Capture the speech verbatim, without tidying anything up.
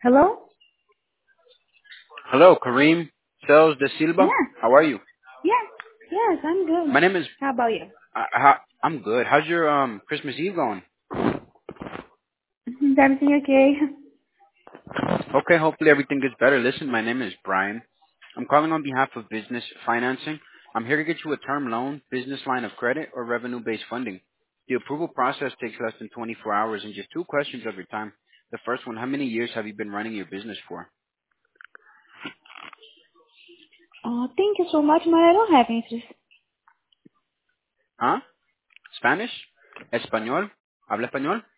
Hello? Hello, Kareem Sales de Silva. Yeah. How are you? Yes. Yes, I'm good. My name is. How about you? Uh, how, I'm good. How's your um Christmas Eve going? Is everything okay? Okay, hopefully everything gets better. Listen, my name is Brian. I'm calling on behalf of business financing. I'm here to get you a term loan, business line of credit, or revenue-based funding. The approval process takes less than twenty-four hours and just two questions of your time. The first one, how many years have you been running your business for? Oh, thank you so much, but I don't have interest. Huh? Spanish? Español? ¿Habla español?